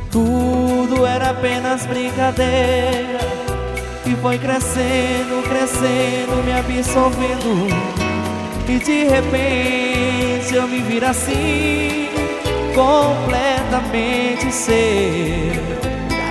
Tudo era apenas brincadeira, e foi crescendo, crescendo, me absorvendo. E de repente eu me vi assim, completamente ser.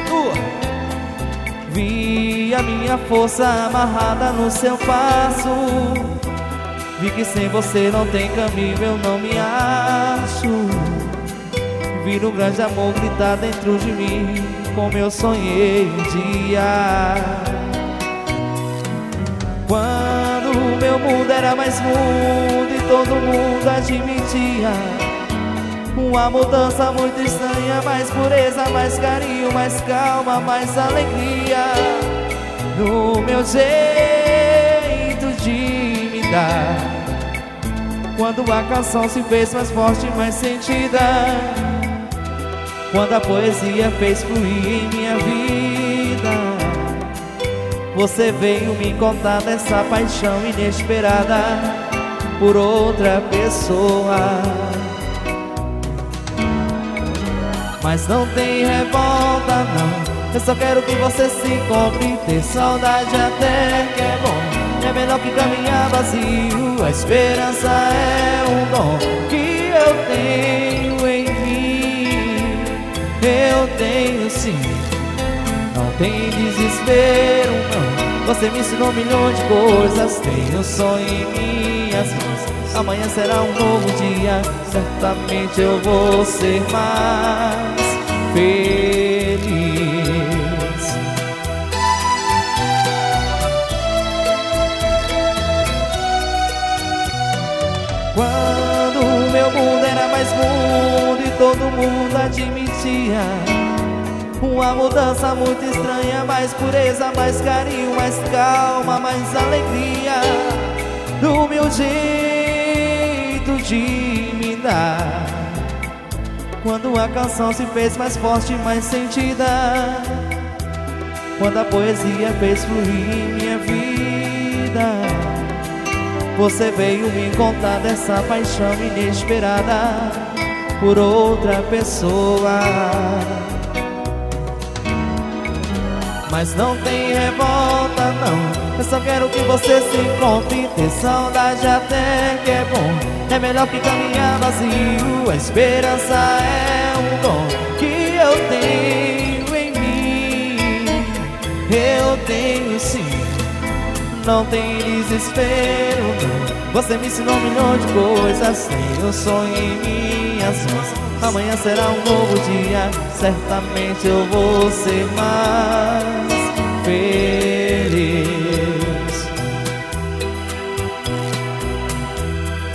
Vi a minha força amarrada no seu passo. Vi que sem você não tem caminho, eu não me acho. Vi um grande amor gritar dentro de mim, como eu sonhei um dia. Quando o meu mundo era mais mundo e todo mundo admitia uma mudança muito estranha, mais pureza, mais carinho, mais calma, mais alegria no meu jeito de me dar. Quando a canção se fez mais forte e mais sentida, quando a poesia fez fluir em minha vida, você veio me contar dessa paixão inesperada por outra pessoa. Mas não tem revolta não, eu só quero que você se encontre. Ter saudade até que é bom, é melhor que caminhar vazio. A esperança é um dom que eu tenho em mim. Eu tenho sim, não tem desespero não. Você me ensinou um milhão de coisas, tenho sonho em minhas mãos. Amanhã será um novo dia, certamente eu vou ser mais feliz. Quando o meu mundo era mais mundo e todo mundo admitia uma mudança muito estranha, mais pureza, mais carinho, mais calma, mais alegria do meu jeito de me dar. Quando a canção se fez mais forte e mais sentida, quando a poesia fez fluir em minha vida, você veio me contar dessa paixão inesperada por outra pessoa. Mas não tem revolta não, eu só quero que você se encontre. Ter saudade até que é bom, é melhor que caminhar vazio. A esperança é um dom que eu tenho em mim. Eu tenho sim, não tem desespero não. Você me ensinou um milhão de coisas, tenho sonho em minhas mãos. Amanhã será um novo dia, certamente eu vou ser mais feliz.